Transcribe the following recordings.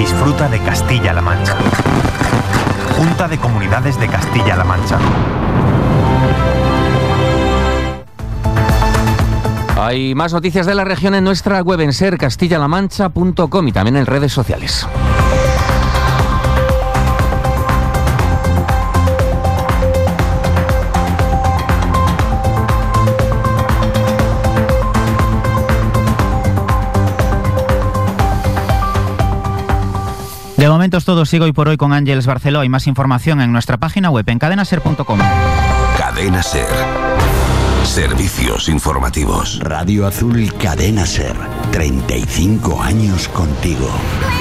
disfruta de Castilla-La Mancha. Junta de Comunidades de Castilla-La Mancha. Hay más noticias de la región en nuestra web en sercastillalamancha.com y también en redes sociales. De momento es todo. Sigo hoy por hoy con Ángeles Barceló. Hay más información en nuestra página web en cadenaser.com. Cadena Ser. Servicios informativos. Radio Azul Cadena Ser. 35 años contigo.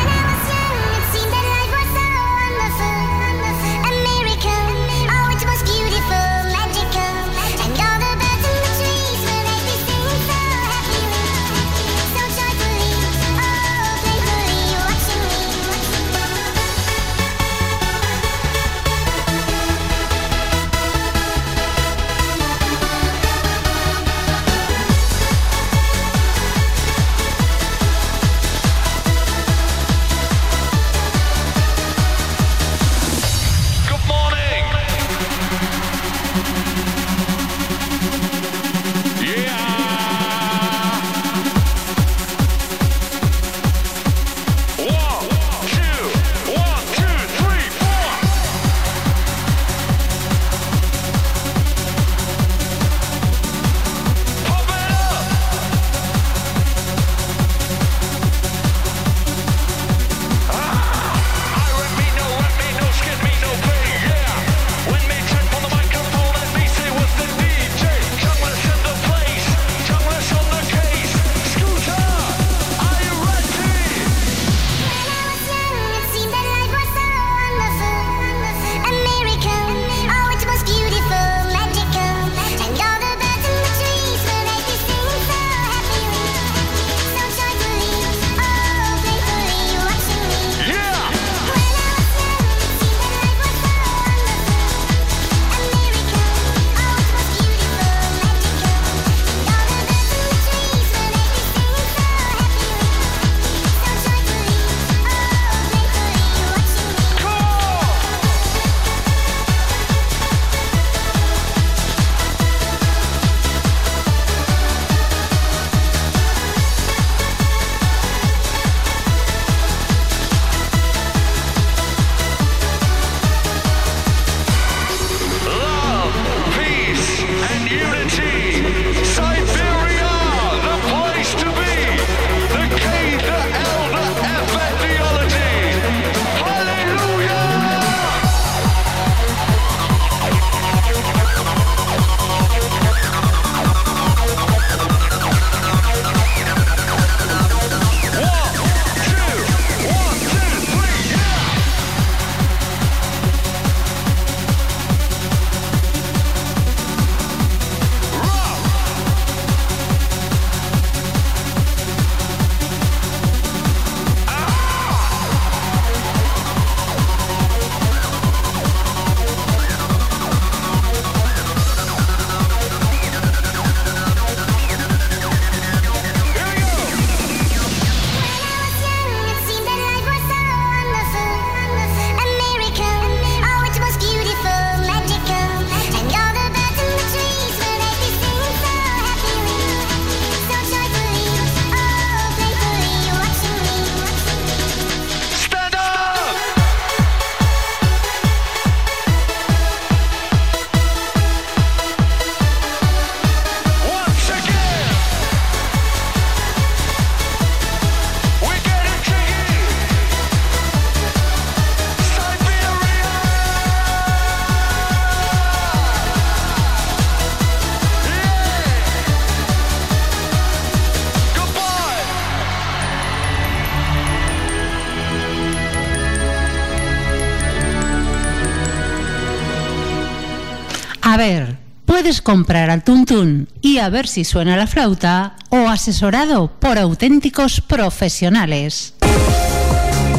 A ver, puedes comprar al tuntún y a ver si suena la flauta o asesorado por auténticos profesionales.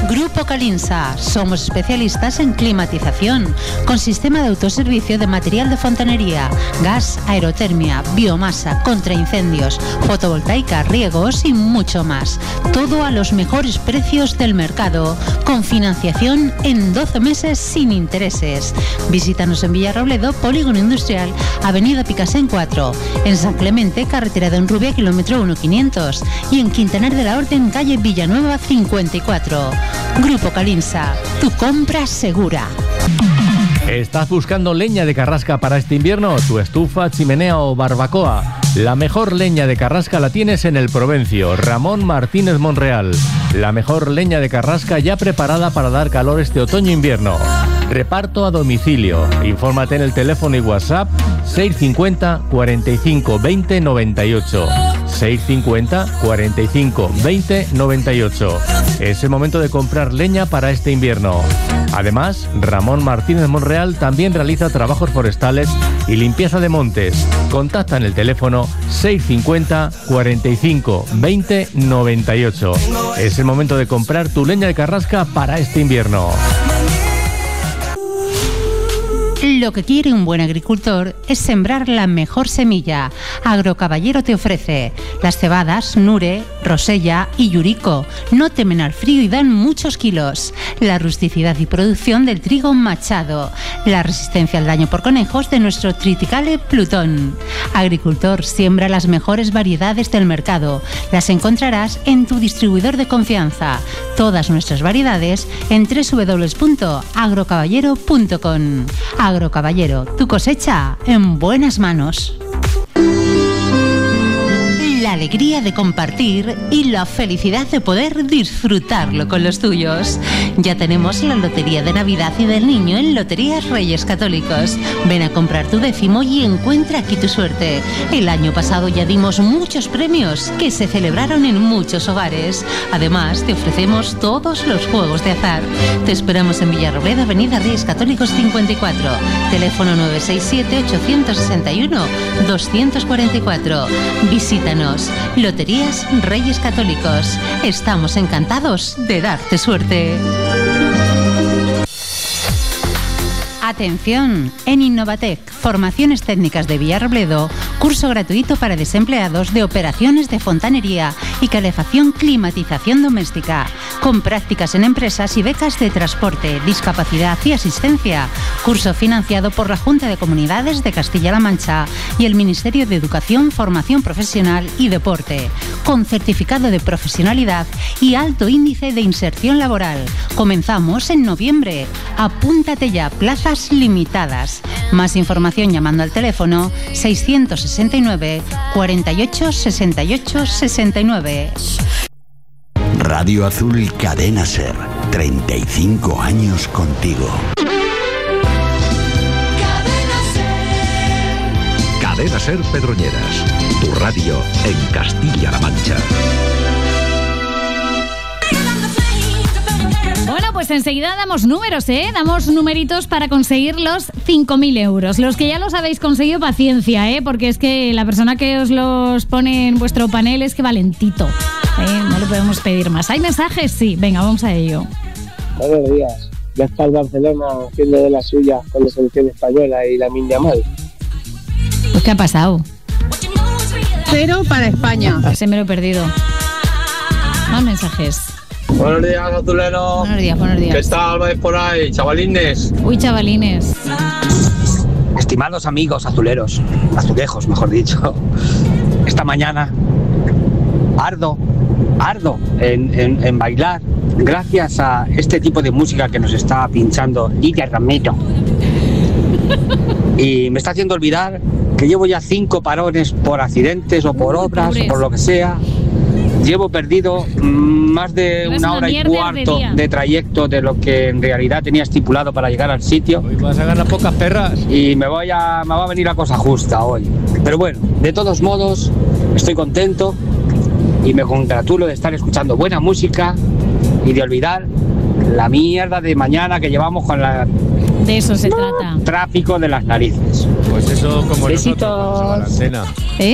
Grupo Calinsa. Somos especialistas en climatización, con sistema de autoservicio de material de fontanería, gas, aerotermia, biomasa, contraincendios, fotovoltaica, riegos y mucho más. Todo a los mejores precios del mercado, con financiación en 12 meses sin intereses. Visítanos en Villarrobledo, Polígono Industrial, Avenida Picasen 4, en San Clemente, carretera de Honrubia, kilómetro 1500, y en Quintanar de la Orden, calle Villanueva 54. Grupo Calinsa, tu compra segura. ¿Estás buscando leña de carrasca para este invierno? ¿Tu estufa, chimenea o barbacoa? La mejor leña de carrasca la tienes en el Provencio, Ramón Martínez Monreal. La mejor leña de carrasca ya preparada para dar calor este otoño-invierno. Reparto a domicilio. Infórmate en el teléfono y WhatsApp 650 45 20 98. 650 45 20 98. Es el momento de comprar leña para este invierno. Además, Ramón Martínez Monreal también realiza trabajos forestales y limpieza de montes. Contacta en el teléfono 650 45 20 98. Es el momento de comprar tu leña de carrasca para este invierno. Lo que quiere un buen agricultor es sembrar la mejor semilla. Agrocaballero te ofrece las cebadas Nure, Rosella y Yurico. No temen al frío y dan muchos kilos. La rusticidad y producción del trigo Machado. La resistencia al daño por conejos de nuestro Triticale Plutón. Agricultor, siembra las mejores variedades del mercado. Las encontrarás en tu distribuidor de confianza. Todas nuestras variedades en www.agrocaballero.com. Agrocaballero, tu cosecha en buenas manos. La alegría de compartir y la felicidad de poder disfrutarlo con los tuyos. Ya tenemos la Lotería de Navidad y del Niño en Loterías Reyes Católicos. Ven a comprar tu 10º y encuentra aquí tu suerte. El año pasado ya dimos muchos premios que se celebraron en muchos hogares. Además, te ofrecemos todos los juegos de azar. Te esperamos en Villarrobledo, Avenida Reyes Católicos 54. Teléfono 967-861-244. Visítanos. Loterías Reyes Católicos. Estamos encantados de darte suerte. Atención, en Innovatec, formaciones técnicas de Villarrobledo, curso gratuito para desempleados de operaciones de fontanería y calefacción climatización doméstica, con prácticas en empresas y becas de transporte, discapacidad y asistencia. Curso financiado por la Junta de Comunidades de Castilla-La Mancha y el Ministerio de Educación, Formación Profesional y Deporte, con certificado de profesionalidad y alto índice de inserción laboral. Comenzamos en noviembre. Apúntate ya, plazas limitadas. Más información llamando al teléfono 669 48 68 69. Radio Azul Cadena Ser, 35 años contigo. Cadena Ser Pedroñeras, tu radio en Castilla-La Mancha. Bueno, pues enseguida damos números, damos numeritos para conseguir los 5.000 euros. Los que ya los habéis conseguido, paciencia, porque es que la persona que os los pone en vuestro panel es que valentito, no le podemos pedir más. ¿Hay mensajes? Sí, venga, vamos a ello. Buenos días. Ya está el Barcelona haciendo de la suya con la selección española y Lamine Yamal. Pues, ¿qué ha pasado? 0 para España. Se me lo he perdido. Más mensajes. Buenos días, azuleros. Buenos días. ¿Qué tal vais por ahí, chavalines? Uy, chavalines. Estimados amigos azuleros, azulejos, mejor dicho, esta mañana ardo en bailar gracias a este tipo de música que nos está pinchando Lidia Ramiro. Y me está haciendo olvidar que llevo ya 5 parones por accidentes o por obras o por lo que sea. Llevo perdido más de una hora y cuarto de trayecto de lo que en realidad tenía estipulado para llegar al sitio. Hoy vas a ganar pocas perras. Y me va a venir la cosa justa hoy. Pero bueno, de todos modos, estoy contento y me congratulo de estar escuchando buena música y de olvidar la mierda de mañana que llevamos con la... De eso se trata. Tráfico de las narices. Pues eso como besitos. Nosotros, la antena.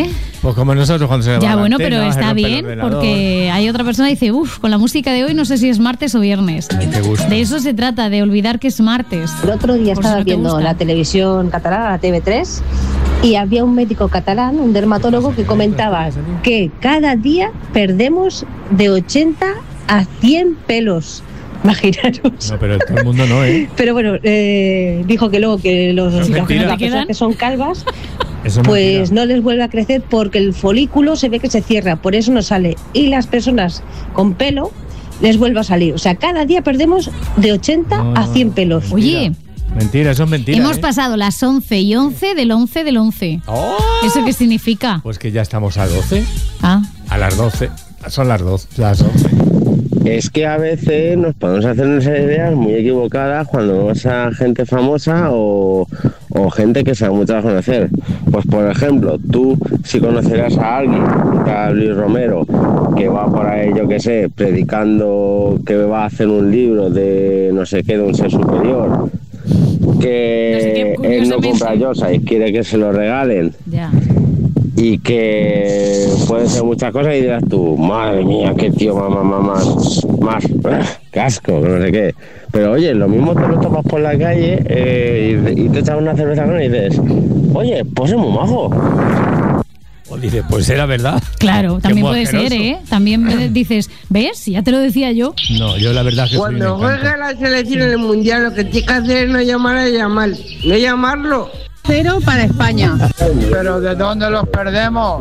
Pues como nosotros cuando se le va Ya, la bueno, antena, pero se está rompe el bien, ordenador. porque hay otra persona que dice, con la música de hoy no sé si es martes o viernes. Te gusta. De eso se trata, de olvidar que es martes. El otro día Por si estaba no te viendo gusta. la televisión catalana, la TV3, y había un médico catalán, un dermatólogo, que comentaba que cada día perdemos de 80 a 100 pelos. Imaginaros. No, pero todo el mundo no, ¿eh? Pero bueno, dijo que luego que No es mentira. las personas que son calvas, Eso es pues mentira. no les vuelve a crecer porque el folículo se ve que se cierra, por eso no sale. Y las personas con pelo les vuelve a salir. O sea, cada día perdemos de 80 a 100 pelos. Oye, Mentira, eso es mentira. hemos ¿eh? pasado las 11 y 11 del 11 del 11. ¡Oh! ¿Eso qué significa? Pues que ya estamos a 12, Ah, a las 12. Son las 12, las 11. Es que a veces nos podemos hacer unas ideas muy equivocadas cuando vemos a gente famosa o gente que sabe mucho a conocer. Pues por ejemplo, tú si conocerás a alguien, a Luis Romero, que va por ahí, yo qué sé, predicando que va a hacer un libro de no sé qué, de un ser superior, que él no compra yosa y quiere que se lo regalen. ya. Y que pueden ser muchas cosas y dirás tú, madre mía, qué tío más qué asco, que no sé qué. Pero oye, lo mismo te lo tomas por la calle y te echas una cerveza con él y dices, oye, pues es muy majo. O dice, pues era verdad. Claro, Qué también muy puede ser, asqueroso. ¿eh? También dices, ¿ves? Ya te lo decía yo. No, yo la verdad que Cuando soy un encanto. juegue la selección en el mundial, lo que tienes que hacer es no llamar a llamar, no llamarlo. 0 para España. Pero ¿de dónde los perdemos?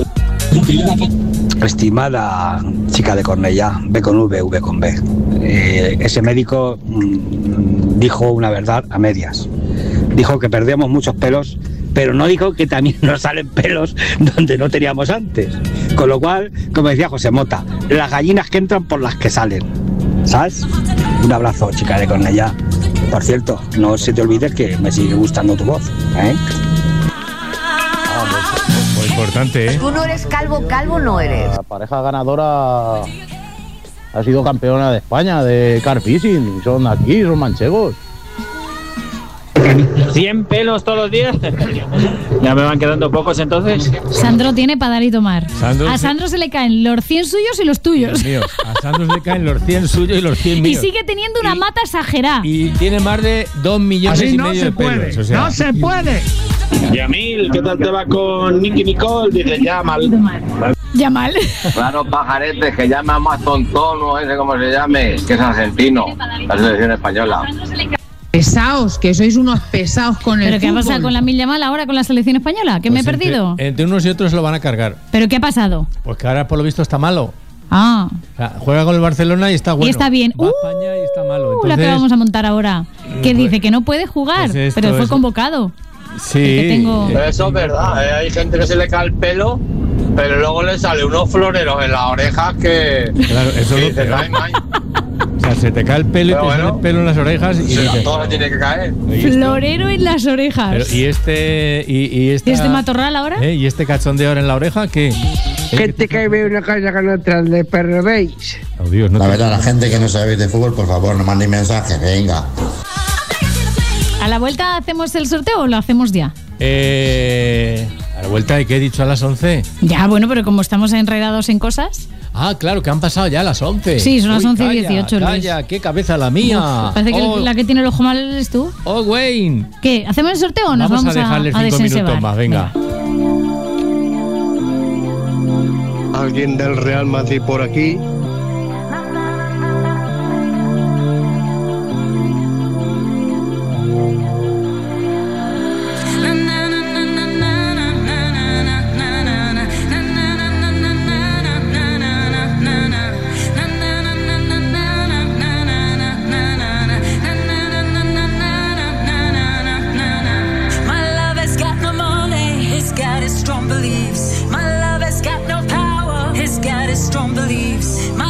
Estimada chica de Cornellá, B con V, V con B. Ese médico dijo una verdad a medias. Dijo que perdemos muchos pelos, pero no dijo que también nos salen pelos donde no teníamos antes. Con lo cual, como decía José Mota, las gallinas que entran por las que salen. ¿Sabes? Un abrazo, chica de Cornellá. Por cierto, no se te olvide que me sigue gustando tu voz, ¿eh? Muy importante, ¿eh? Tú no eres calvo, calvo no eres. La pareja ganadora ha sido campeona de España de car fishing. Son de aquí, son manchegos. 100 pelos todos los días. Ya me van quedando pocos entonces. Sandro tiene para dar y tomar. Sandro A Sandro se le caen los 100 suyos y los tuyos. Míos. A Sandro se le caen los 100 suyos y los 100 Y míos. sigue teniendo una mata exagerada. Y tiene más de 2 millones Así y no medio se de pelos. puede, O sea, no se puede. Yamil, ¿qué tal te va con Nicky Nicole? Dice, ya mal. Ya mal. Claro, pajaretes, que llama más tontón o ese como se llame, que es argentino, la selección española. Pesaos, que sois unos pesados con el ¿Pero qué ha fútbol. pasado con la Lamine Yamal ahora con la selección española? ¿Que me he pues perdido? Entre unos y otros lo van a cargar. ¿Pero qué ha pasado? Pues que ahora por lo visto está malo. Ah, O sea, juega con el Barcelona y está bueno. y está bien. Va a España y está malo. La que Entonces, vamos a montar ahora. Que pues- dice que no puede jugar, pues esto pero fue es- convocado. Sí. que tengo- Eso es verdad, hay gente que se le cae el pelo, pero luego le sale unos floreros en las orejas que... Claro, eso es lo dices, peor. "Ay, ay". O sea, se te cae el pelo y Pero te sale bueno, el pelo en las orejas y Sí, dices, a todos se tiene que caer. ¿y esto? Florero en las orejas. Pero, y esta- ¿Y este matorral ahora? ¿Y este cachón de oro en la oreja qué? Gente que ve una cosa con otra de perro, ¿veis? Oh, Dios, no La te- verdad, la gente que no sabe de fútbol, por favor, no mandéis mensajes, venga. ¿A la vuelta hacemos el sorteo o lo hacemos ya? A la vuelta de que he dicho a las 11. Ya, bueno, pero como estamos enredados en cosas. Ah, claro, que han pasado ya las 11. Sí, son las Uy, 11 y calla, 18, Luis. Calla, qué cabeza la mía. Parece que Oh, la que tiene el ojo mal eres tú. oh, Wayne. ¿Qué? ¿Hacemos el sorteo o nos Vamos vamos a dejarle 5 desensebar? minutos más, venga. ¿Alguien del Real Madrid por aquí? My love has got no money, he's got his strong beliefs. My love has got no power, he's got his strong beliefs. My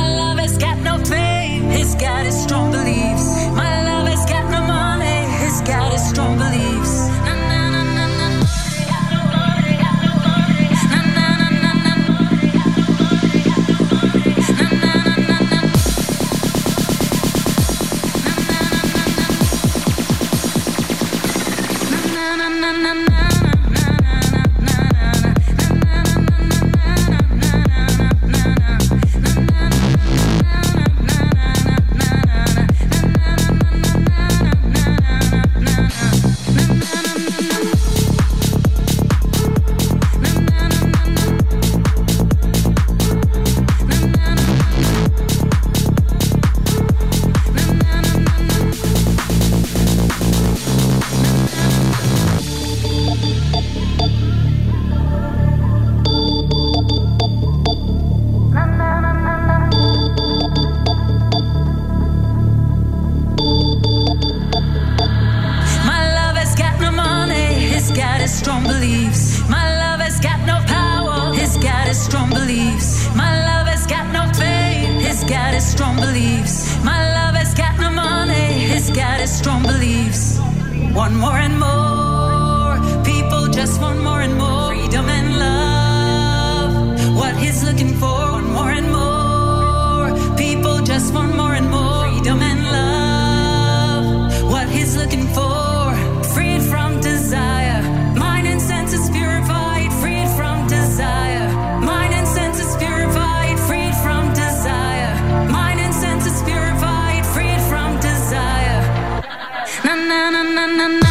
want more and more. People just want more and more freedom and love. What he's looking for, want more and more. People just want more and more freedom and love. What he's looking for, freed from desire. Mind and senses purified, freed from desire. Mind and senses purified, freed from desire. Mind and senses purified, freed from desire. Na na na na na na.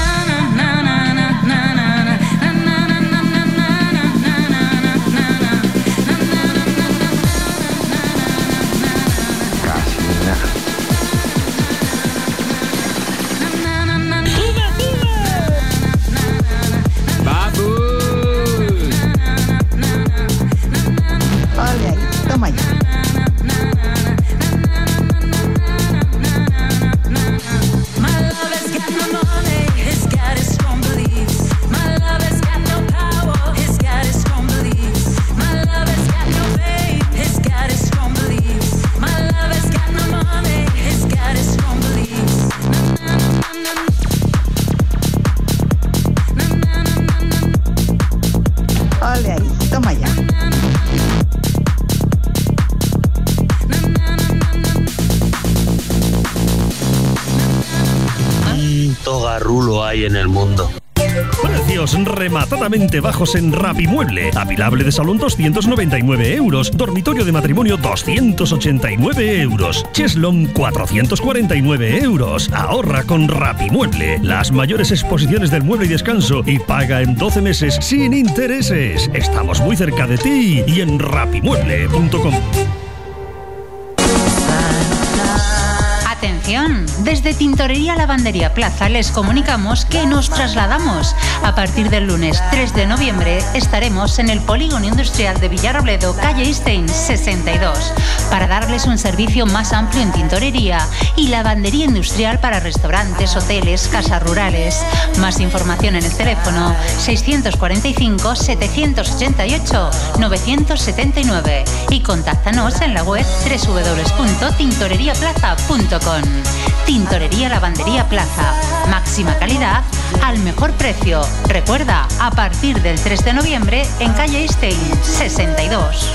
Toma ya. Ole ahí, toma ya. ¿Cuánto garrulo hay en el mundo? Precios rematadamente bajos en Rapimueble. Apilable de salón 299 euros. Dormitorio de matrimonio 289 euros. Cheslon 449 euros. Ahorra con Rapimueble. Las mayores exposiciones del mueble y descanso y paga en 12 meses sin intereses. Estamos muy cerca de ti y en rapimueble.com. Atención, desde Tintorería Lavandería Plaza les comunicamos que nos trasladamos. A partir del lunes 3 de noviembre estaremos en el Polígono Industrial de Villarrobledo, calle Einstein 62, para darles un servicio más amplio en tintorería y lavandería industrial para restaurantes, hoteles, casas rurales. Más información en el teléfono 645 788 979 y contáctanos en la web www.tintoreriaplaza.com. Tintorería Lavandería Plaza. Máxima calidad al mejor precio. Recuerda, a partir del 3 de noviembre en calle Einstein 62.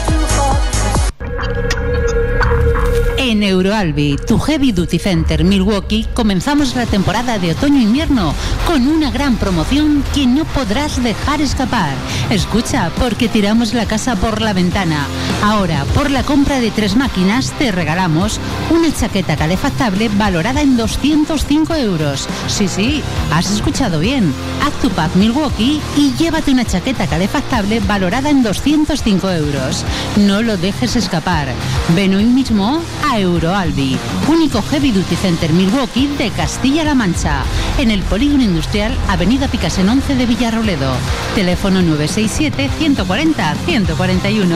En Euroalbi, tu Heavy Duty Center Milwaukee, comenzamos la temporada de otoño-invierno con una gran promoción que no podrás dejar escapar. Escucha, porque tiramos la casa por la ventana. Ahora, por la compra de 3 máquinas, te regalamos una chaqueta calefactable valorada en 205 euros. Sí, has escuchado bien. Haz tu pack Milwaukee y llévate una chaqueta calefactable valorada en 205 euros. No lo dejes escapar. Ven hoy mismo a Euroalbi, único Heavy Duty Center Milwaukee de Castilla-La Mancha, en el Polígono Industrial, Avenida Picasen 11 de Villarrobledo. Teléfono 967 140 141.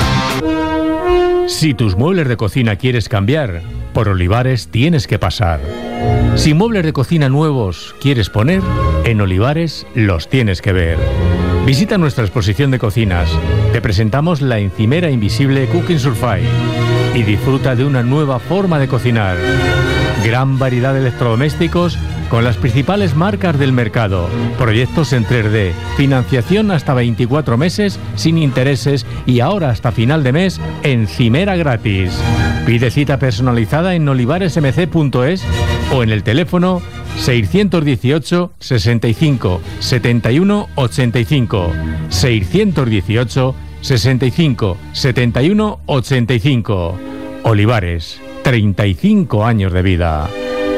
Si tus muebles de cocina quieres cambiar, por Olivares tienes que pasar. Si muebles de cocina nuevos quieres poner, en Olivares los tienes que ver. Visita nuestra exposición de cocinas. Te presentamos la encimera invisible Cooking Survive y disfruta de una nueva forma de cocinar. Gran variedad de electrodomésticos con las principales marcas del mercado. Proyectos en 3D, financiación hasta 24 meses sin intereses y ahora hasta final de mes encimera gratis. Pide cita personalizada en olivaresmc.es o en el teléfono 618 65 71 85 618 65 71 85. Olivares, 35 años de vida.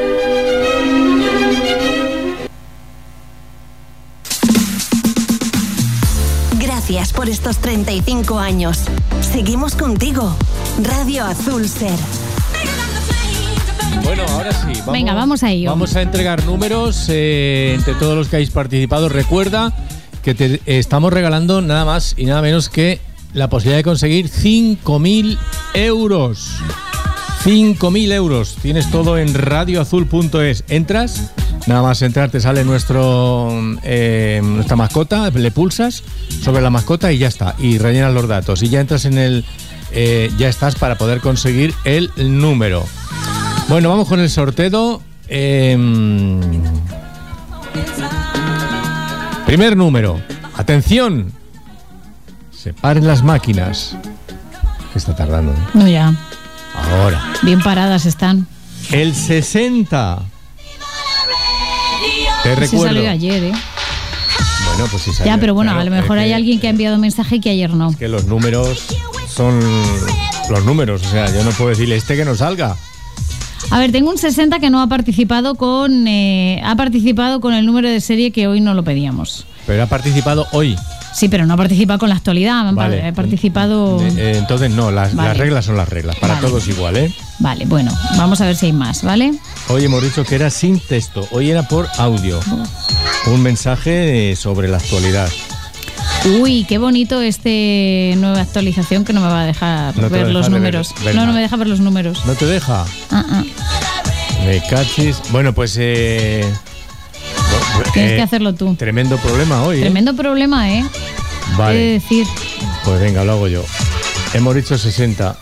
Gracias por estos 35 años. Seguimos contigo. Radio Azul Ser. Bueno, ahora sí. Venga, vamos a ello. Vamos a entregar números entre todos los que habéis participado. Recuerda que te estamos regalando nada más y nada menos que la posibilidad de conseguir 5.000 euros. 5.000 euros. Tienes todo en radioazul.es. Entras, nada más entrar te sale nuestra mascota, le pulsas sobre la mascota y ya está. Y rellenas los datos. Y ya entras en el... ya estás para poder conseguir el número. Bueno, vamos con el sorteo. Primer número. Atención. Separen las máquinas. Está tardando. No, ya. Ahora. Bien paradas están. El 60. Te recuerdo. Sí salió ayer, ¿eh? Bueno, pues sí salió. Ya, pero bueno, claro, a lo mejor hay alguien que ha enviado mensaje que ayer no. Que los números son los números. O sea, yo no puedo decirle que no salga. A ver, tengo un 60 que no ha participado con el número de serie que hoy no lo pedíamos. Pero ha participado hoy. Sí, pero no ha participado con la actualidad. Vale. Ha participado... Entonces no, las reglas son las reglas. Para todos igual, ¿eh? Vale, bueno, vamos a ver si hay más, ¿vale? Hoy hemos dicho que era sin texto. Hoy era por audio. Un mensaje sobre la actualidad. Uy, qué bonito nueva actualización que no me va a dejar ver los números. No me deja ver los números. ¿No te deja? Me cachis. Bueno, pues... tienes que hacerlo tú. Tremendo problema hoy, Tremendo problema, ¿eh? Vale. He de decir. Pues venga, lo hago yo. Hemos dicho 60.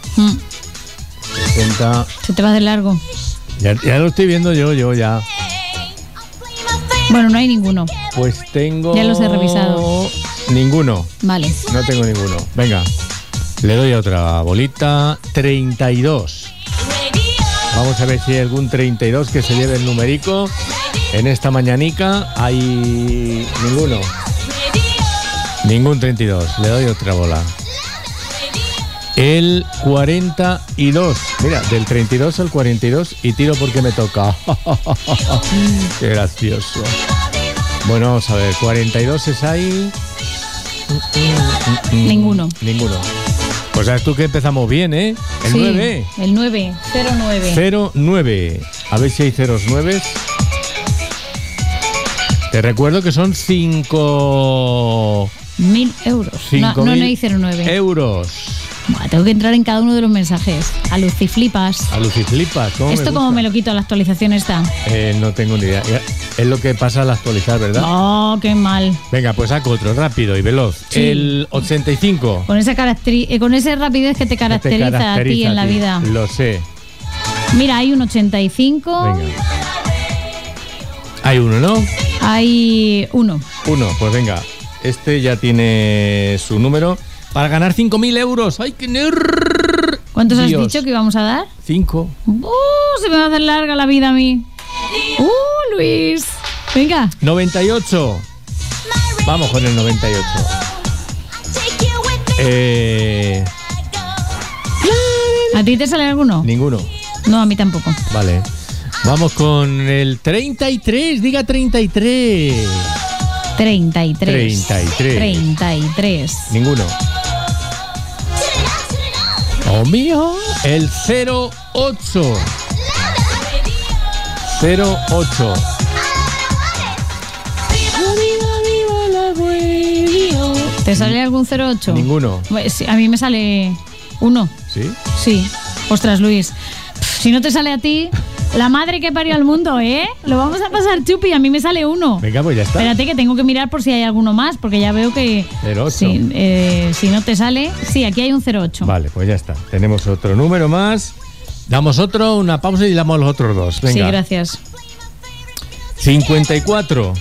60. Se te va de largo. Ya lo estoy viendo yo ya. Bueno, no hay ninguno. Pues tengo... Ya los he revisado. Ninguno. Vale. No tengo ninguno. Venga, le doy a otra bolita. 32. Vamos a ver si hay algún 32 que se lleve el numerico. En esta mañanica hay ninguno. Ningún 32. Le doy otra bola. El 42. Mira, del 32 al 42 y tiro porque me toca. Qué gracioso. Bueno, vamos a ver. 42 es ahí. Ninguno. Pues sabes tú que empezamos bien, ¿eh? El 9. El 9. 09. 09. A ver si hay 09. Te recuerdo que son 5.000 euros. No hay 09. Euros. Buah, tengo que entrar en cada uno de los mensajes. A luciflipas. ¿Cómo ¿Esto cómo me lo quito a la actualización esta? No tengo ni idea. Es lo que pasa al actualizar, ¿verdad? Oh, qué mal. Venga, pues saco otro, rápido y veloz. Sí. El 85. Con esa rapidez que te caracteriza a ti en la vida. Lo sé. Mira, hay un 85. Venga. Hay uno, ¿no? Hay uno. Pues venga. Este ya tiene su número para ganar 5.000 euros. ¡Ay, qué nerr! ¿Cuántos has dicho que íbamos a dar? 5. Se me va a hacer larga la vida a mí. Luis. Venga. 98. Vamos con el 98. ¿A ti te sale alguno? Ninguno. No, a mí tampoco. Vale. Vamos con el 33. Diga 33. 33. Ninguno. ¡Oh, mío! El 08. 08. ¿Te sale algún 08? Ninguno. A mí me sale uno. ¿Sí? Sí. Ostras, Luis. Si no te sale a ti... La madre que parió al mundo, ¿eh? Lo vamos a pasar chupi, a mí me sale uno. Venga, pues ya está. Espérate que tengo que mirar por si hay alguno más, porque ya veo que... 08. Si no te sale... Sí, aquí hay un 08. Vale, pues ya está. Tenemos otro número más. Damos una pausa y damos los otros dos. Venga. Sí, gracias. 54.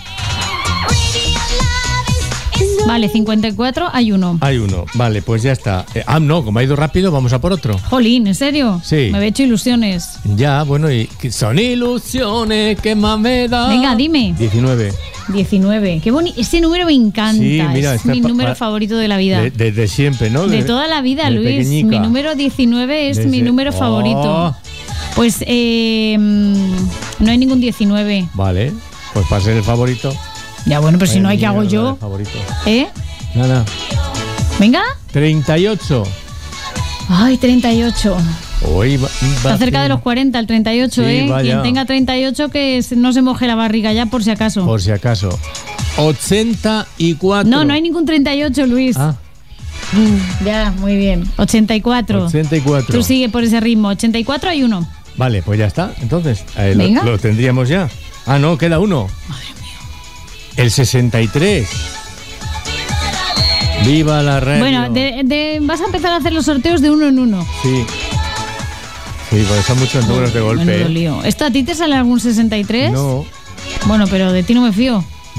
Vale, 54, hay uno. Vale, pues ya está. No, como ha ido rápido, vamos a por otro. Jolín, ¿en serio? Sí. Me había hecho ilusiones. Ya, bueno, y son ilusiones que más me da. Venga, dime. 19. Qué bonito. Ese número me encanta. Sí, mira, es mi número favorito de la vida. Desde siempre, ¿no? De toda la vida, Luis. Pequeñica. Mi número 19 es mi número favorito. Pues no hay ningún 19. Vale, pues para ser el favorito. Ya, bueno, pero si no hay, ¿qué hago yo? Nada. Venga. 38. Ay, 38. Hoy está cerca de los 40, el 38, sí, ¿eh? Vaya. Quien tenga 38 que no se moje la barriga ya, por si acaso. 84. No hay ningún 38, Luis. Ya, muy bien. 84. Tú sigue por ese ritmo. 84 hay uno. Vale, pues ya está. Entonces, lo tendríamos ya. No, queda uno. Madre mía. El 63. ¡Viva la radio! Bueno, vas a empezar a hacer los sorteos de uno en uno. Sí, porque son muchos números de golpe. Menudo lío. ¿Esto a ti te sale algún 63? No. Bueno, pero de ti no me fío.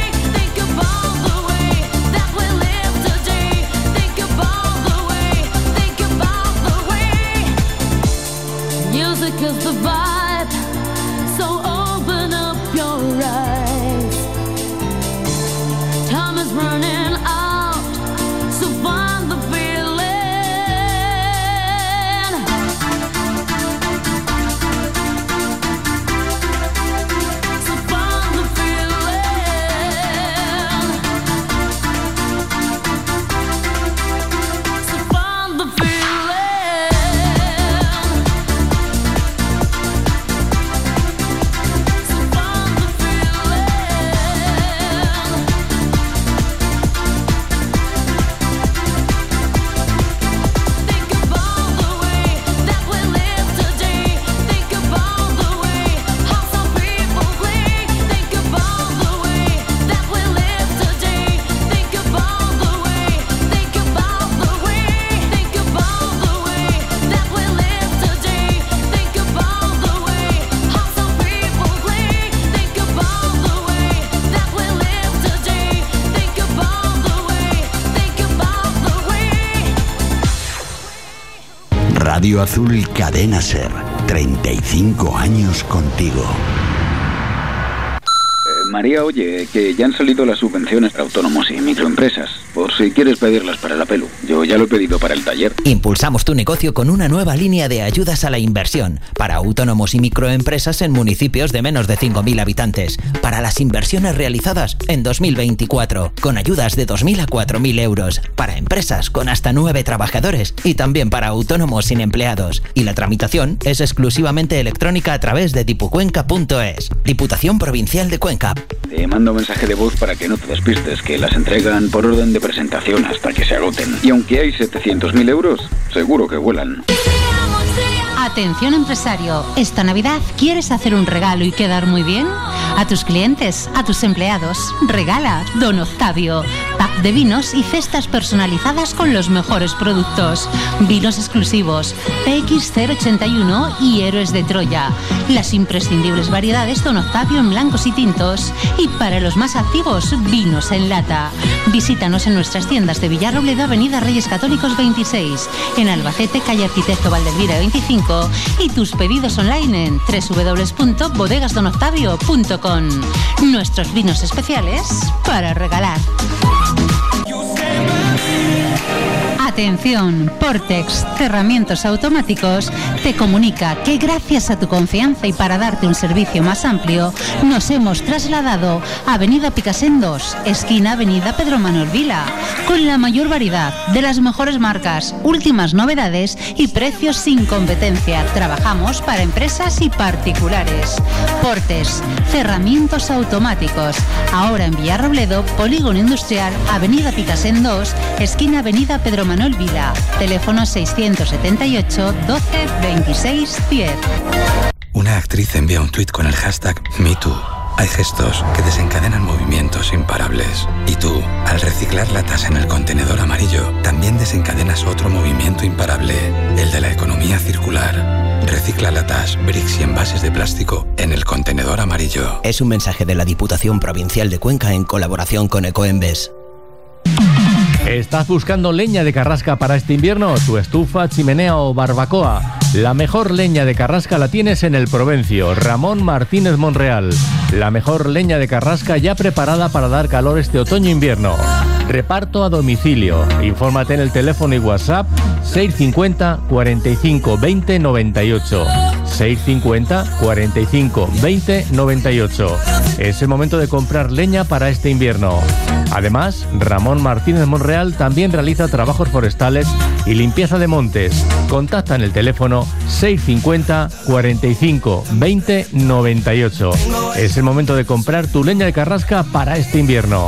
Think about the way Radio Azul Cadena Ser. 35 años contigo. María, oye, que ya han salido las subvenciones para autónomos y microempresas, por si quieres pedirlas para la pelu. Yo ya lo he pedido para el taller. Impulsamos tu negocio con una nueva línea de ayudas a la inversión para autónomos y microempresas en municipios de menos de 5.000 habitantes, para las inversiones realizadas en 2024, con ayudas de 2.000 a 4.000 euros, para empresas con hasta 9 trabajadores y también para autónomos sin empleados. Y la tramitación es exclusivamente electrónica a través de dipucuenca.es. Diputación Provincial de Cuenca. Te mando mensaje de voz para que no te despistes, que las entregan por orden de presentación hasta que se agoten. Y aunque hay 700.000 euros, seguro que vuelan. Atención empresario, esta Navidad ¿quieres hacer un regalo y quedar muy bien? A tus clientes, a tus empleados, regala Don Octavio. Pack de vinos y cestas personalizadas con los mejores productos. Vinos exclusivos, PX081 y Héroes de Troya. Las imprescindibles variedades Don Octavio en blancos y tintos. Y para los más activos, vinos en lata. Visítanos en nuestras tiendas de Villarrobledo, Avenida Reyes Católicos 26, en Albacete, calle Arquitecto Valdelvira 25, y tus pedidos online en www.bodegasdonoctavio.com. Nuestros vinos especiales para regalar. Atención, Portex Cerramientos Automáticos te comunica que gracias a tu confianza y para darte un servicio más amplio, nos hemos trasladado a Avenida Picassent 2, esquina Avenida Pedro Manuel Vila, con la mayor variedad de las mejores marcas, últimas novedades y precios sin competencia. Trabajamos para empresas y particulares. Portex Cerramientos Automáticos, ahora en Villarrobledo, Polígono Industrial, Avenida Picassent 2, esquina Avenida Pedro Manuel Vila, teléfono 678 12 26 10. Una actriz envía un tuit con el hashtag #MeToo. Hay gestos que desencadenan movimientos imparables. Y tú, al reciclar latas en el contenedor amarillo, también desencadenas otro movimiento imparable, el de la economía circular. Recicla latas, bricks y envases de plástico en el contenedor amarillo. Es un mensaje de la Diputación Provincial de Cuenca en colaboración con Ecoembes. ¿Estás buscando leña de carrasca para este invierno? ¿Tu estufa, chimenea o barbacoa? La mejor leña de carrasca la tienes en el Provencio, Ramón Martínez Monreal. La mejor leña de carrasca ya preparada para dar calor este otoño-invierno. Reparto a domicilio. Infórmate en el teléfono y WhatsApp 650 45 20 98. 650 45 20 98. Es el momento de comprar leña para este invierno. Además, Ramón Martínez Monreal también realiza trabajos forestales y limpieza de montes. Contacta en el teléfono 650 45 20 98. Es el momento de comprar tu leña de carrasca para este invierno.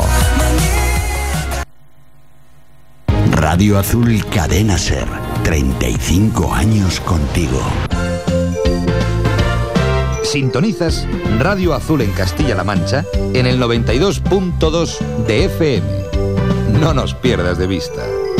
Radio Azul Cadena Ser. 35 años contigo. Sintonizas Radio Azul en Castilla-La Mancha en el 92.2 de FM. No nos pierdas de vista.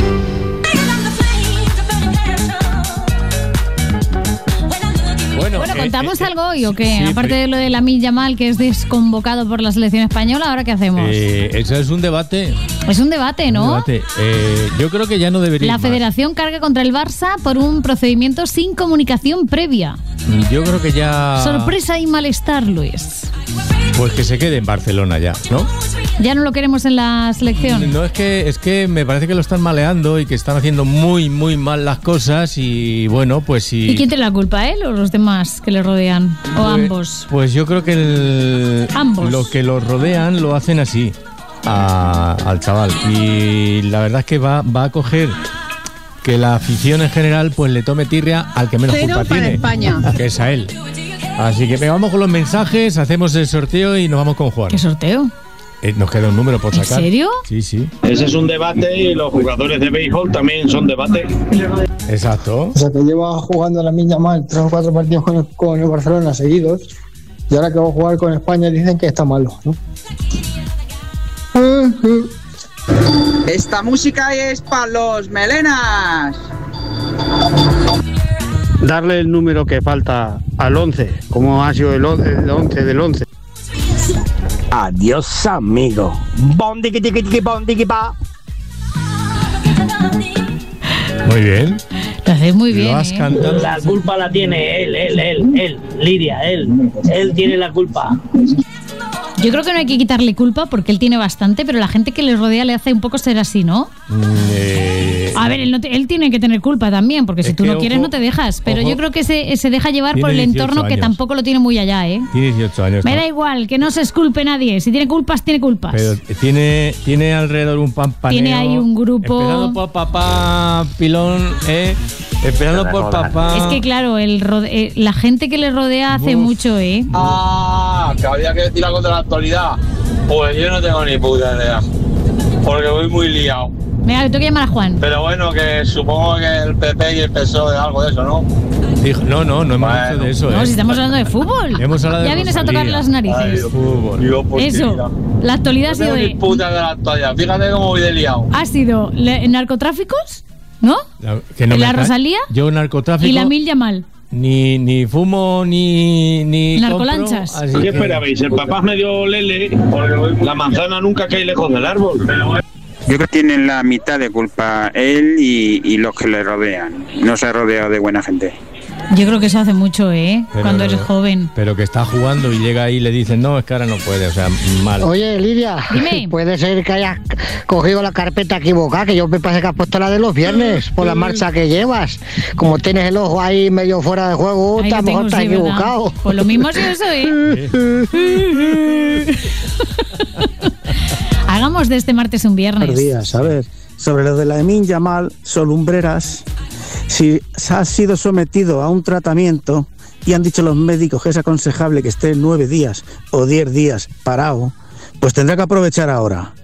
Bueno, ¿contamos algo hoy o qué? Sí, aparte de lo de Lamine Yamal, que es desconvocado por la selección española, ¿ahora qué hacemos? Eso es un debate. Es un debate, ¿no? Un debate. Yo creo que ya no debería. La Federación carga contra el Barça por un procedimiento sin comunicación previa. Yo creo que ya... Sorpresa y malestar, Luis. Pues que se quede en Barcelona ya, ¿no? Ya no lo queremos en la selección. No, es que me parece que lo están maleando y que están haciendo muy, muy mal las cosas y bueno, pues sí. ¿Y quién tiene la culpa, él o los demás que le rodean? ¿O ambos? Pues yo creo que ambos. Los que los rodean lo hacen así al chaval y la verdad es que va a coger que la afición en general pues le tome tirria al que menos culpa tiene, España. Que es a él. Así que vamos con los mensajes, hacemos el sorteo y nos vamos con Juan. ¿Qué sorteo? Nos queda un número por sacar. ¿En serio? Sí, sí. Ese es un debate y los jugadores de béisbol también son debate. Exacto. O sea, que lleva jugando Lamine Yamal 3 o 4 partidos con el Barcelona seguidos y ahora que va a jugar con España dicen que está malo, ¿no? Esta música es para los melenas. Darle el número que falta al 11, como ha sido el 11 del 11. Adiós, amigo. Muy bien. Lo haces muy bien. Lo has cantado. La culpa la tiene él, Lidia, él tiene la culpa. Yo creo que no hay que quitarle culpa porque él tiene bastante, pero la gente que le rodea le hace un poco ser así, ¿no? A ver, él tiene que tener culpa también, porque si tú no quieres no te dejas. Pero yo creo que se deja llevar por el entorno que tampoco lo tiene muy allá, ¿eh? Tiene 18 años. Me da igual, que no se esculpe nadie. Si tiene culpas, tiene culpas. Pero tiene alrededor un pampaneo. Tiene ahí un grupo. Esperando por papá Pilón, esperando por papá. Es que claro, la gente que le rodea hace mucho, ¿eh? Que había que tirar contra la actualidad. Pues yo no tengo ni puta idea. Porque voy muy liado. Mira, tengo que llamar a Juan. Pero bueno, que supongo que el PP y el PSOE algo de eso, ¿no? No hemos dicho de eso, No, si estamos hablando de fútbol. Hemos hablado de ya vienes a tocar las narices. Fútbol. Eso. La actualidad ha sido no tengo ni puta de la actualidad. Fíjate cómo voy de liado. Ha sido narcotráficos, ¿no? La Rosalía. Yo narcotráfico. Y la Mil Yamal. Ni fumo, ni narcolanchas. ¿Qué esperabais? El papá es medio lele. La manzana nunca cae lejos del árbol. Yo creo que tienen la mitad de culpa él y los que le rodean. No se ha rodeado de buena gente. Yo creo que eso hace mucho, cuando eres joven. Pero que está jugando y llega ahí y le dicen, no, es que ahora no puede, o sea, mal. Oye, Lidia, dime. Puede ser que hayas cogido la carpeta equivocada, que yo me parece que has puesto la de los viernes, por la marcha que llevas. Como tienes el ojo ahí medio fuera de juego, a lo mejor estás equivocado. ¿Verdad? Pues lo mismo es eso, Hagamos de este martes un viernes. Buenos días, a ver, sobre lo de la Lamine Yamal, Solumbreras. Si ha sido sometido a un tratamiento y han dicho los médicos que es aconsejable que esté 9 días o 10 días parado, pues tendrá que aprovechar ahora.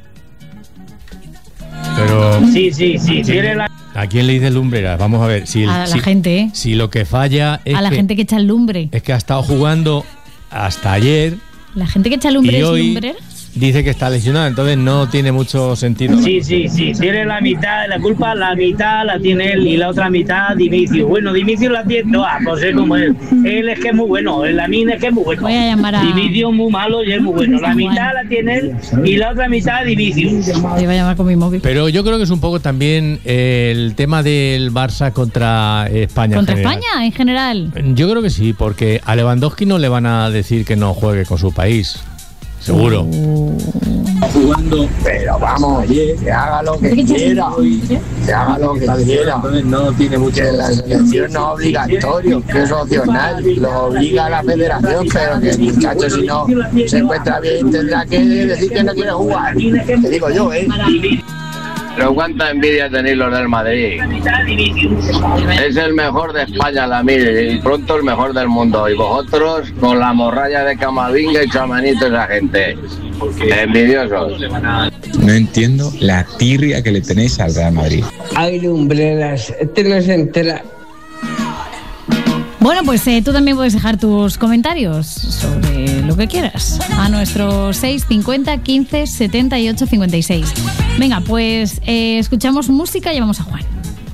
Pero sí. ¿A quién le dice lumbreras? Vamos a ver. A la gente. Si lo que falla es a la gente que echa lumbre. Es que ha estado jugando hasta ayer. La gente que echa lumbre es lumbrera. Dice que está lesionado, entonces no tiene mucho sentido. Sí. Tiene la mitad de la culpa, la mitad la tiene él y la otra mitad Dimicio. Bueno, Dimicio la tiene. No, pues es como él. Él es que es muy bueno, el Lamine es que es muy bueno. Voy a llamar a Dimicio es muy malo y es muy bueno. La mitad la tiene él y la otra mitad Dimicio. Te iba a llamar con mi móvil. Pero yo creo que es un poco también el tema del Barça contra España. ¿Contra España en general? Yo creo que sí, porque a Lewandowski no le van a decir que no juegue con su país. Seguro. Jugando, pero vamos, que haga lo que quiera. Que haga lo que quiera. No tiene mucho. La selección no es obligatorio, que es opcional. Lo obliga a la federación, pero que el muchacho, si no se encuentra bien, tendrá que decir que no quiere jugar. Te digo yo, Pero cuánta envidia tenéis los del Madrid. Es el mejor de España, Lamine, y pronto el mejor del mundo. Y vosotros con la morralla de Camavinga y Chamanito, esa gente. Envidiosos. No entiendo la tirria que le tenéis al Real Madrid. Hay lumbreras, no se entera. Bueno, pues tú también puedes dejar tus comentarios sobre lo que quieras a nuestro 650 15 78 56. Venga, pues escuchamos música y vamos a Juan.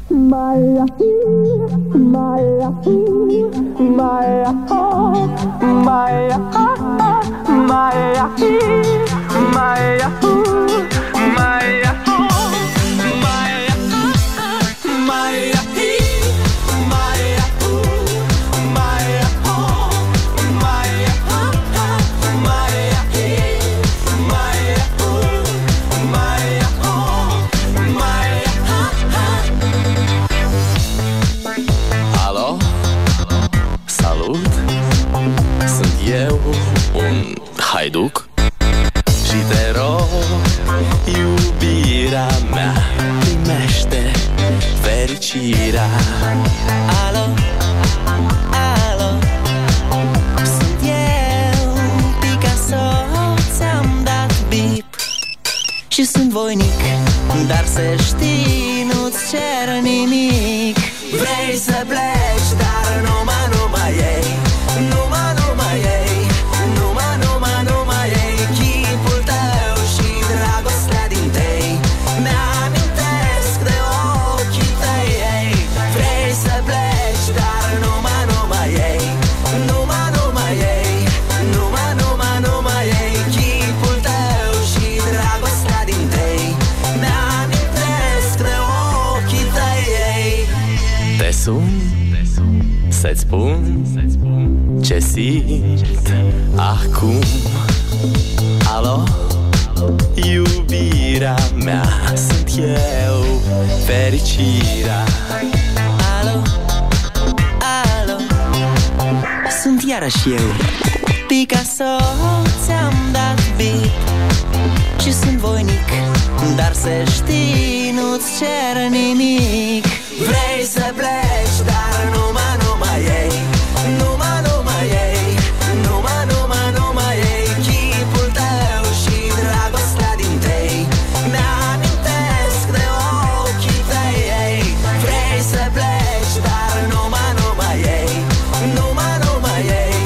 Haiduc și te rog, iubirea mea, primește fericirea. Alo, alo, sunt eu, Picasso, ți-am dat bip și sunt voinic, dar să știi, nu-ți cer nimic. Vrei să pleci, dar numai ei, numai ei. sun să-ți spun ce simt acum. Alo, iubirea mea, sunt eu, fericirea. Alo, alo, sunt iarăși eu, Picasso, ți-am dat beat și sunt voinic, dar să știi, nu-ți cer nimic. Vrei să pleci, dar numai ei, numai ei, numai ei, chipul tău și dragostea din tei mi-amintesc de ochii tăi, ei. Vrei să pleci, dar numai ei, numai ei,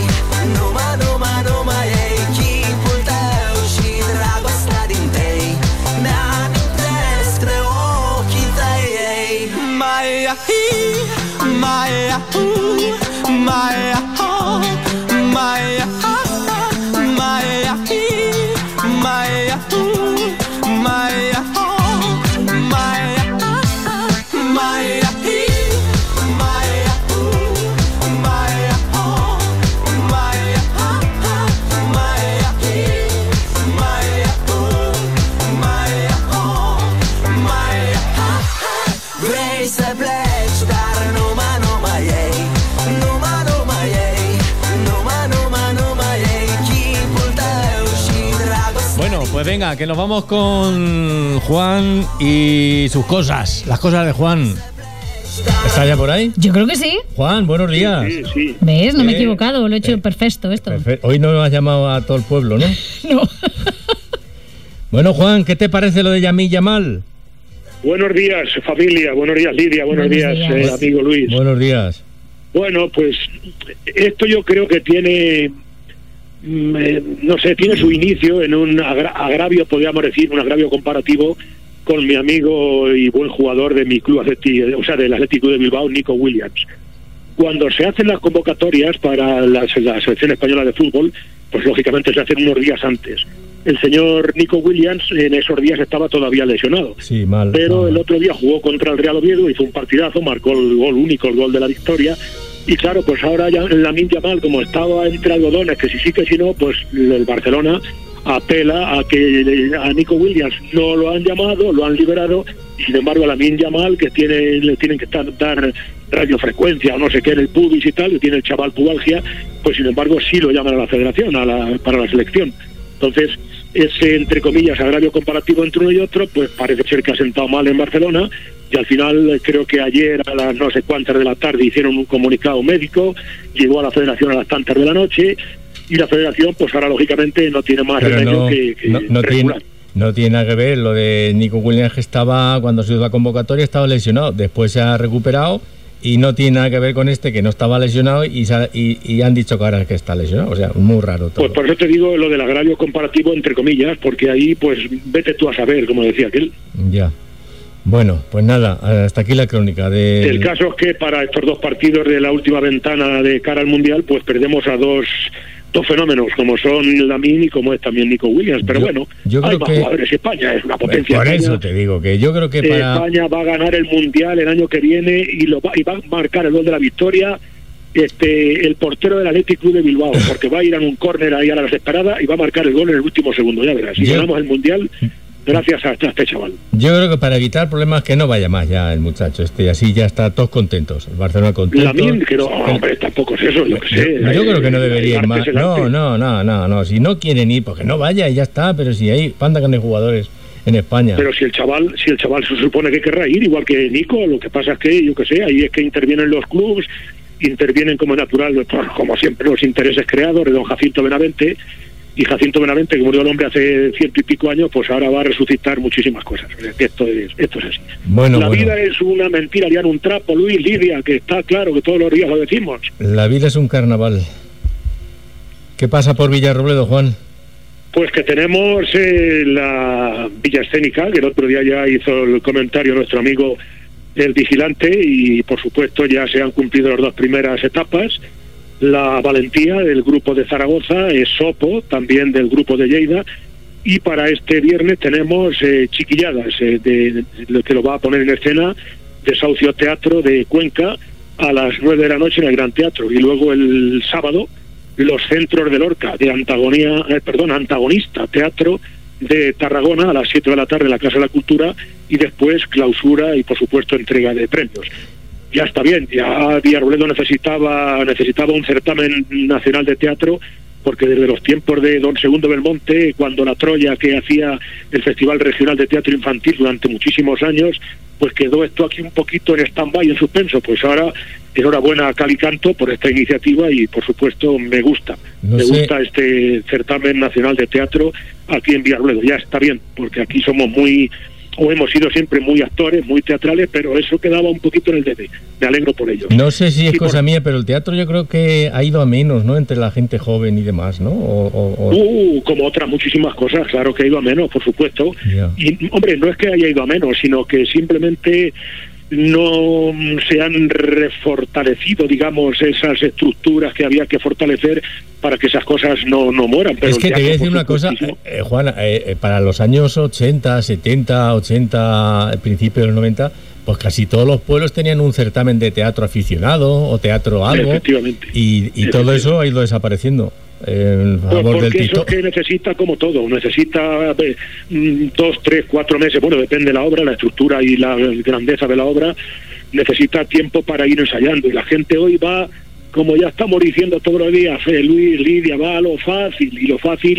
numai ei, chipul tău și dragostea din tei mi-amintesc de ochii tăi, ei. Maia hi, Maia hu, Maia ho, Maia ha, Maia hi, Maia hu, Maia ho, Maia ha, Maia hi, Maia hu, Maia ho, Maia ha, Maia hi, Maia hu, Maia ho, Maia ha. Vrei să pleci, dar numai ei, numai ei, numai ei, chipul tău și dragostea. Bueno, pues venga, que nos vamos con Juan y sus cosas, las cosas de Juan. ¿Está ya por ahí? Yo creo que sí. Juan, buenos días. Sí. ¿Ves? No me he equivocado, lo he hecho perfecto esto. Hoy no has llamado a todo el pueblo, ¿no? No. Bueno, Juan, ¿qué te parece lo de Yamil Yamal? Buenos días, familia. Buenos días, Lidia. Buenos días. Amigo Luis. Buenos días. Bueno, pues esto yo creo que tiene, no sé, tiene su inicio en un agravio, podríamos decir, un agravio comparativo con mi amigo y buen jugador de mi club Atleti, o sea, del Athletic Club de Bilbao, Nico Williams. Cuando se hacen las convocatorias para la selección española de fútbol, pues lógicamente se hacen unos días antes. El señor Nico Williams en esos días estaba todavía lesionado. Sí, mal. Pero el otro día jugó contra el Real Oviedo, hizo un partidazo, marcó el gol único, el gol de la victoria. Y claro, pues ahora ya Lamine Yamal, como estaba entre algodones, que si sí que si no, pues el Barcelona apela a que a Nico Williams no lo han llamado, lo han liberado, y sin embargo a Lamine Yamal, que le tienen que dar radiofrecuencia o no sé qué en el pubis y tal, que tiene el chaval pubalgia, pues sin embargo sí lo llaman a la federación, para la selección. Entonces, ese, entre comillas, agravio comparativo entre uno y otro, pues parece ser que ha sentado mal en Barcelona, y al final creo que ayer a las no sé cuántas de la tarde hicieron un comunicado médico, llegó a la federación a las tantas de la noche, y la federación pues ahora lógicamente no tiene más remedio que regular. No tiene nada que ver lo de Nico Williams, que estaba, cuando se hizo la convocatoria, estaba lesionado, después se ha recuperado, y no tiene nada que ver con este, que no estaba lesionado, y han dicho que ahora es que está lesionado. O sea, muy raro todo. Pues por eso te digo lo del agravio comparativo entre comillas, porque ahí pues vete tú a saber, como decía aquel. Ya. Bueno, pues nada, hasta aquí la crónica de... El caso es que para estos dos partidos de la última ventana de cara al Mundial, pues perdemos a dos fenómenos, como son Lamine y como es también Nico Williams. Pero yo hay más jugadores. España es una potencia. Por eso te digo que yo creo que España va a ganar el Mundial el año que viene y va a marcar el gol de la victoria el portero del Athletic Club de Bilbao, porque va a ir a un córner ahí a la desesperada y va a marcar el gol en el último segundo, ya verás. Y ganamos el Mundial gracias a este chaval. Yo creo que para evitar problemas que no vaya más ya el muchacho así ya está todos contentos. El Barcelona contento. Lamine, que no, hombre, tampoco es eso, yo que sé. Yo creo que no debería ir más. No, si no quieren ir, pues que no vaya y ya está, pero si hay panda de jugadores en España. Pero si el chaval se supone que querrá ir, igual que Nico, lo que pasa es que, yo que sé, ahí es que intervienen los clubes, intervienen como natural, como siempre, los intereses creados de don Jacinto Benavente. Y Jacinto Benavente, que murió el hombre hace 100 y pico años, pues ahora va a resucitar muchísimas cosas. Esto es así. La vida es una mentira, harían un trapo, Luis, Lidia, que está claro que todos los días lo decimos. La vida es un carnaval. ¿Qué pasa por Villarrobledo, Juan? Pues que tenemos la Villa Escénica, que el otro día ya hizo el comentario nuestro amigo el vigilante, y por supuesto ya se han cumplido las dos primeras etapas. La valentía del grupo de Zaragoza, Sopo, también del grupo de Lleida, y para este viernes tenemos chiquilladas, que lo va a poner en escena Desahucio Teatro de Cuenca, a las 9 de la noche en el Gran Teatro. Y luego el sábado, Los Centros de Lorca, de Antagonista, Teatro de Tarragona, a las 7 de la tarde en la Casa de la Cultura, y después clausura y, por supuesto, entrega de premios. Ya está bien, ya Villarrobledo necesitaba un certamen nacional de teatro, porque desde los tiempos de don Segundo Belmonte, cuando la Troya, que hacía el Festival Regional de Teatro Infantil durante muchísimos años, pues quedó esto aquí un poquito en stand-by, en suspenso. Pues ahora, enhorabuena a Cal y Canto por esta iniciativa y, por supuesto, me gusta gusta este certamen nacional de teatro aquí en Villarrobledo. Ya está bien, porque aquí somos hemos sido siempre muy actores, muy teatrales, pero eso quedaba un poquito en el debe. Me alegro por ello. No sé si es cosa mía, pero el teatro yo creo que ha ido a menos, ¿no? Entre la gente joven y demás, ¿no? Como otras muchísimas cosas, claro que ha ido a menos, por supuesto. Yeah. Y, hombre, no es que haya ido a menos, sino que simplemente no se han refortalecido, digamos, esas estructuras que había que fortalecer para que esas cosas no mueran. Pero es que te voy a decir una cosa, Juan, para los años 80, 70, 80, al principio de los 90, pues casi todos los pueblos tenían un certamen de teatro aficionado o teatro algo, y todo eso ha ido desapareciendo. En favor del eso es que necesita, como todo, necesita 2, 3, 4 meses, bueno, depende de la obra, la estructura y la grandeza de la obra, necesita tiempo para ir ensayando, y la gente hoy va, como ya estamos diciendo todos los días, Luis, Lidia, va a lo fácil, y lo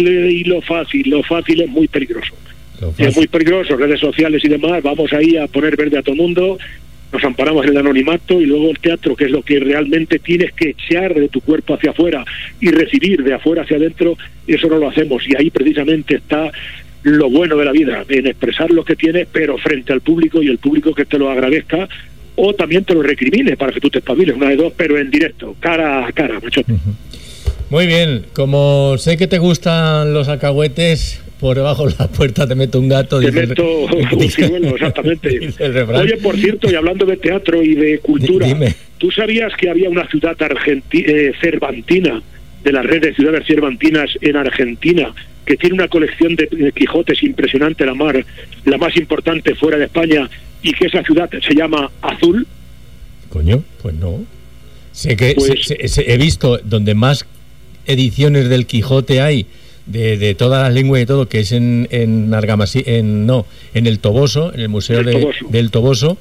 fácil es muy peligroso. Es muy peligroso, redes sociales y demás, vamos ahí a poner verde a todo el mundo, nos amparamos en el anonimato, y luego el teatro, que es lo que realmente tienes que echar de tu cuerpo hacia afuera y recibir de afuera hacia adentro, eso no lo hacemos, y ahí precisamente está lo bueno de la vida, en expresar lo que tienes, pero frente al público, y el público que te lo agradezca o también te lo recrimine para que tú te espabiles, una de dos, pero en directo, cara a cara, machote. Muy bien, como sé que te gustan los alcahuetes, por debajo de la puerta te meto un gato. Te meto un ciruelo, exactamente. Oye, por cierto, y hablando de teatro y de cultura, dime. ¿Tú sabías que había una ciudad cervantina, de la red de ciudades cervantinas en Argentina, que tiene una colección de Quijotes impresionante, la más importante fuera de España, y que esa ciudad se llama Azul? Coño, pues no. Sé que he visto donde más ediciones del Quijote hay, de todas las lenguas y todo, que es en Argamasí, en el Toboso, en el Museo del Toboso.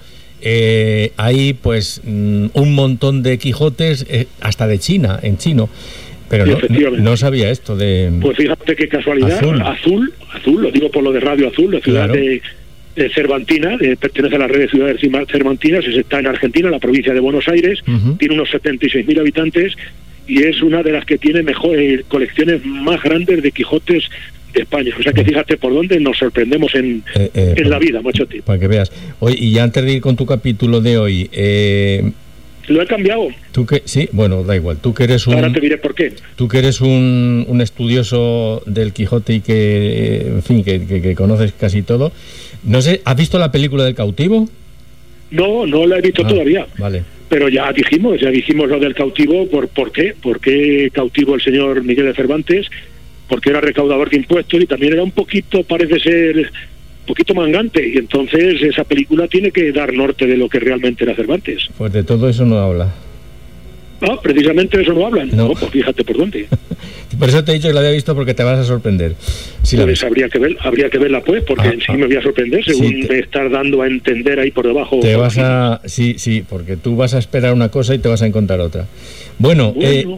Hay pues un montón de Quijotes, hasta de China, en chino. Pero no sabía esto de... Pues fíjate qué casualidad. Azul, lo digo por lo de Radio Azul, la ciudad de Cervantina, pertenece a la red de ciudades cervantinas, está en Argentina, la provincia de Buenos Aires, tiene unos 76.000 habitantes, y es una de las que tiene mejores colecciones más grandes de Quijotes de España. O sea que fíjate por dónde nos sorprendemos en la vida, machote. Para que veas. Oye, y antes de ir con tu capítulo de hoy... Lo he cambiado. ¿Tú que sí? Bueno, da igual. Tú que eres ahora te diré por qué. Tú que eres un estudioso del Quijote y que, en fin, que conoces casi todo. No sé, ¿has visto la película del cautivo? No la he visto todavía. Vale. Pero ya dijimos lo del cautivo. ¿Por qué? ¿Por qué cautivo el señor Miguel de Cervantes? Porque era recaudador de impuestos y también era un poquito, parece ser, un poquito mangante. Y entonces esa película tiene que dar norte de lo que realmente era Cervantes. Pues de todo eso no habla. No, precisamente de eso no hablan. No, pues fíjate por dónde. Por eso te he dicho que la había visto, porque te vas a sorprender. Si pues habría que verla, pues, porque sí me voy a sorprender, según me estás dando a entender ahí por debajo. Sí, porque tú vas a esperar una cosa y te vas a encontrar otra. Bueno.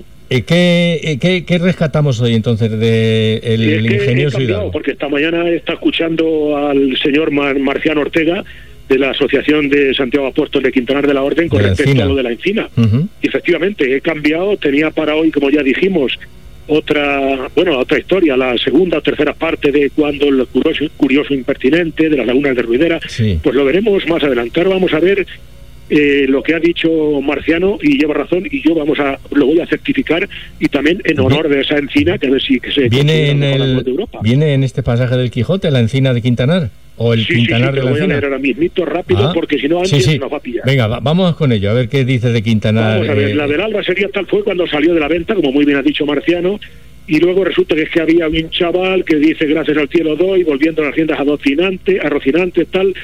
¿Qué rescatamos hoy entonces del ingenioso Hidalgo? Porque esta mañana está escuchando al señor Marciano Ortega, de la Asociación de Santiago Apóstol de Quintanar de la Orden, con respecto a lo de la encina. Y efectivamente, he cambiado, tenía para hoy, como ya dijimos, otra historia, la segunda o tercera parte de cuando el curioso impertinente de las lagunas de Ruidera, pues lo veremos más adelante. Ahora vamos a ver lo que ha dicho Marciano, y lleva razón, y yo lo voy a certificar, y también en honor de esa encina, que a ver si se viene de Europa. ¿Viene en este pasaje del Quijote la encina de Quintanar? ¿O el Quintanar de la encina? Voy a leer ahora mismito rápido, porque si no antes nos va a pillar. Venga, vamos con ello, a ver qué dice de Quintanar. Vamos a ver, la del Alba sería tal fue cuando salió de la venta, como muy bien ha dicho Marciano, y luego resulta que es que había un chaval que dice gracias al cielo doy, volviendo a las haciendas a Rocinante, tal,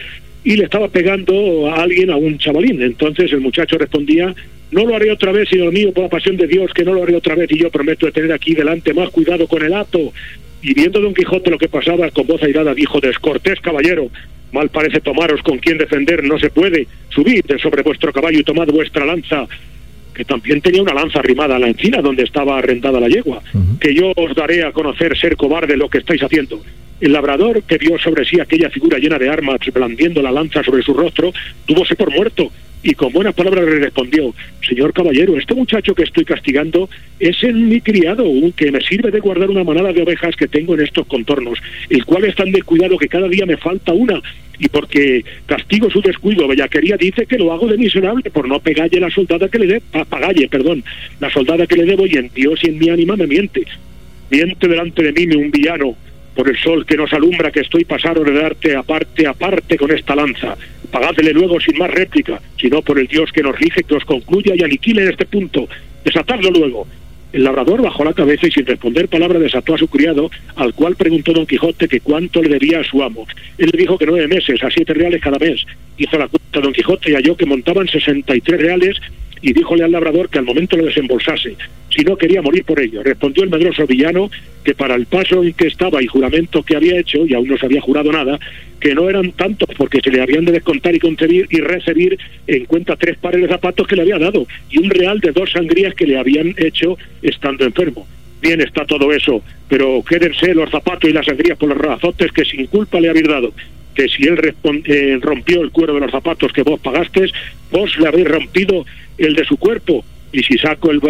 y le estaba pegando a alguien, a un chavalín. Entonces el muchacho respondía: no lo haré otra vez, señor mío, por la pasión de Dios, que no lo haré otra vez, y yo prometo de tener aquí delante más cuidado con el hato. Y viendo Don Quijote lo que pasaba, con voz airada dijo: descortés caballero, mal parece tomaros con quien defender no se puede. Subid de sobre vuestro caballo y tomad vuestra lanza, que también tenía una lanza arrimada a la encina donde estaba arrendada la yegua, que yo os daré a conocer, ser cobarde, lo que estáis haciendo. El labrador, que vio sobre sí aquella figura llena de armas, blandiendo la lanza sobre su rostro, túvose por muerto, y con buenas palabras le respondió: señor caballero, este muchacho que estoy castigando es mi criado, que me sirve de guardar una manada de ovejas que tengo en estos contornos, el cual es tan descuidado que cada día me falta una, y porque castigo su descuido, bellaquería, dice que lo hago de miserable por no pegalle la soldada que le debo, la soldada que le debo, y en Dios y en mi ánima me miente delante de mí un villano, por el sol que nos alumbra, que estoy pasado de darte aparte con esta lanza. Pagadle luego sin más réplica, sino por el Dios que nos rige, que os concluya y aniquile en este punto. Desatadlo luego. El labrador bajó la cabeza y sin responder palabra desató a su criado, al cual preguntó Don Quijote que cuánto le debía a su amo. Él le dijo que 9 meses, a 7 reales cada mes. Hizo la cuenta Don Quijote y halló que montaban 63 reales, y díjole al labrador que al momento lo desembolsase, si no quería morir por ello. Respondió el medroso villano que para el paso en que estaba y juramento que había hecho, y aún no se había jurado nada, que no eran tantos, porque se le habían de descontar y concebir y recibir en cuenta 3 pares de zapatos que le había dado, y un real de 2 sangrías que le habían hecho estando enfermo. Bien está todo eso, pero quédense los zapatos y las sangrías por los razotes que sin culpa le habéis dado, que si él rompió el cuero de los zapatos que vos pagastes, vos le habéis rompido el de su cuerpo, y si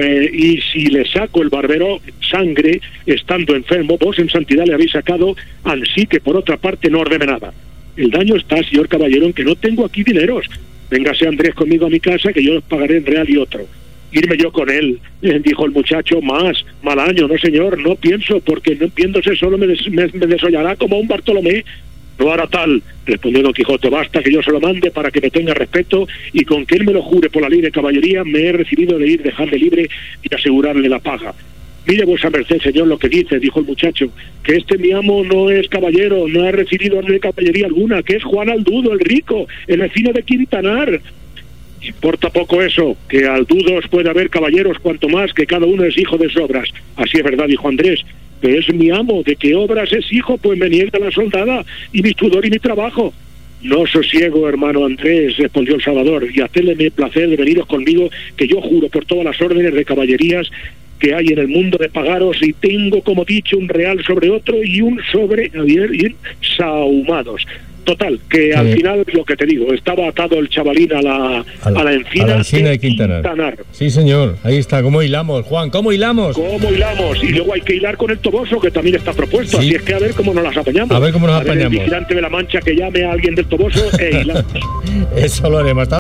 le saco el barbero sangre estando enfermo, vos en santidad le habéis sacado, ansí que por otra parte no ordene nada. El daño está, señor caballero, en que no tengo aquí dineros. Véngase Andrés conmigo a mi casa, que yo los pagaré en real y otro. Irme yo con él, dijo el muchacho, mal año, no señor, no pienso, porque no viéndose solo me desollará como un Bartolomé. No hará tal, respondió Don Quijote, basta que yo se lo mande para que me tenga respeto, y con que él me lo jure por la ley de caballería, me he recibido de ir, dejarle libre y asegurarle la paga. Mire vuesa merced, señor, lo que dice, dijo el muchacho, que este mi amo no es caballero, no ha recibido orden de caballería alguna, que es Juan Aldudo, el rico, el vecino de Quintanar. Importa poco eso, que Aldudos puede haber caballeros, cuanto más que cada uno es hijo de sobras. Así es verdad, dijo Andrés, pero es mi amo, ¿de qué obras es hijo? Pues me niega la soldada, y mi sudor y mi trabajo. No sosiego, hermano Andrés, respondió el Salvador, y hacedle el placer de veniros conmigo, que yo juro por todas las órdenes de caballerías que hay en el mundo de pagaros, y tengo, como dicho, un real sobre otro y un sobre sahumados. Total, que al final, lo que te digo, estaba atado el chavalín a la encina de Quintanar. Sí, señor, ahí está. ¿Cómo hilamos, Juan? ¿Cómo hilamos? ¿Cómo hilamos? Y luego hay que hilar con el Toboso, que también está propuesto. Sí. Así es que a ver cómo nos las apañamos. A ver cómo nos apañamos. El vigilante de la Mancha que llame a alguien del Toboso e hilamos. Eso lo haremos.